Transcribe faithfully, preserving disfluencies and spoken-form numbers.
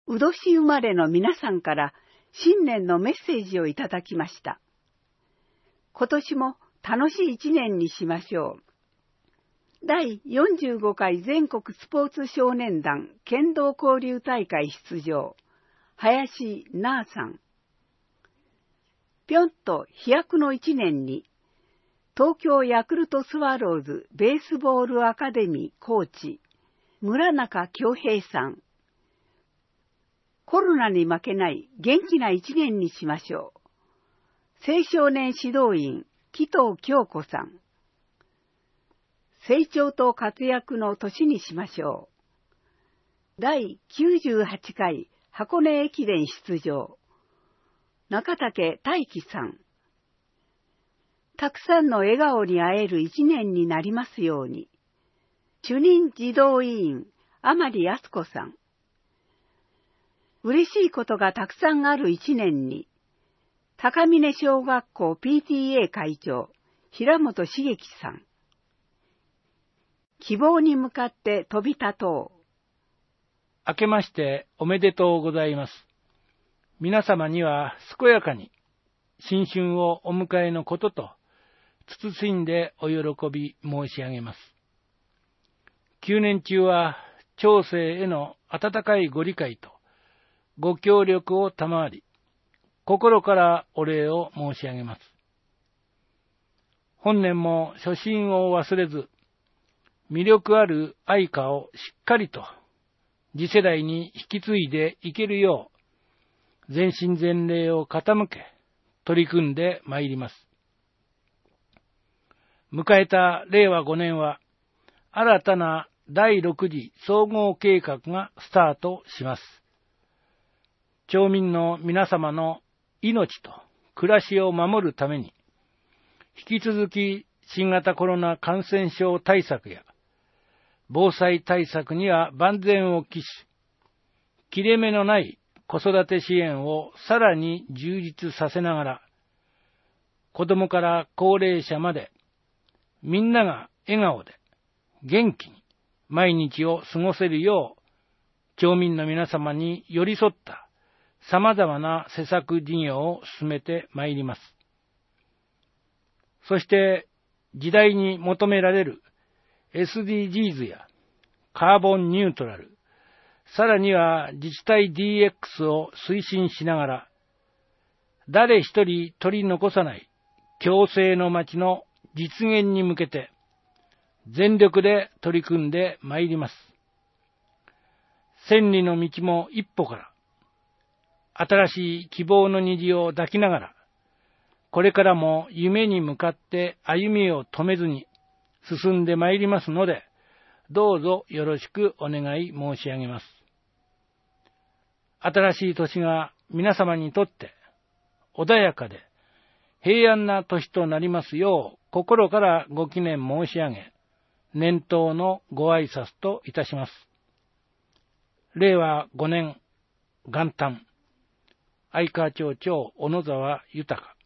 う年生まれの皆さんから新年のメッセージをいただきました。今年も楽しい一年にしましょう。だいよんじゅうごかい全国スポーツ少年団剣道交流大会出場、林那さん。ぴょんと飛躍の一年に、東京ヤクルトスワローズベースボールアカデミーコーチ、村中恭平さん。コロナに負けない元気な一年にしましょう。青少年指導員、紀藤京子さん。成長と活躍の年にしましょう。だいきゅうじゅうはちかい箱根駅伝出場、中竹大輝さん。たくさんの笑顔に会える一年になりますように。主任児童委員、甘利康子さん。嬉しいことがたくさんある一年に。高峰小学校 ピーティーエー 会長、平本茂樹さん。希望に向かって飛び立とう。 明けましておめでとうございます。皆様には健やかに新春をお迎えのことと、謹んでお喜び申し上げます。旧年中は町政への温かいご理解とご協力を賜り、心からお礼を申し上げます。本年も初心を忘れず、魅力ある愛歌をしっかりと次世代に引き継いでいけるよう、全身全霊を傾け、取り組んでまいります。迎えたれいわごねんは、新たなだいろく次総合計画がスタートします。町民の皆様の命と暮らしを守るために、引き続き新型コロナ感染症対策や防災対策には万全を期し、切れ目のない子育て支援をさらに充実させながら、子どもから高齢者まで、みんなが笑顔で元気に毎日を過ごせるよう、町民の皆様に寄り添った様々な施策事業を進めてまいります。そして時代に求められる エスディージーズ やカーボンニュートラル、さらには自治体 ディーエックス を推進しながら、誰一人取り残さない共生の街の実現に向けて全力で取り組んでまいります。千里の道も一歩から、新しい希望の虹を抱きながら、これからも夢に向かって歩みを止めずに進んでまいりますので、どうぞよろしくお願い申し上げます。新しい年が皆様にとって穏やかで平安な年となりますよう、心からご祈念申し上げ、年頭のご挨拶といたします。れいわごねん元旦、相川町長小野沢豊。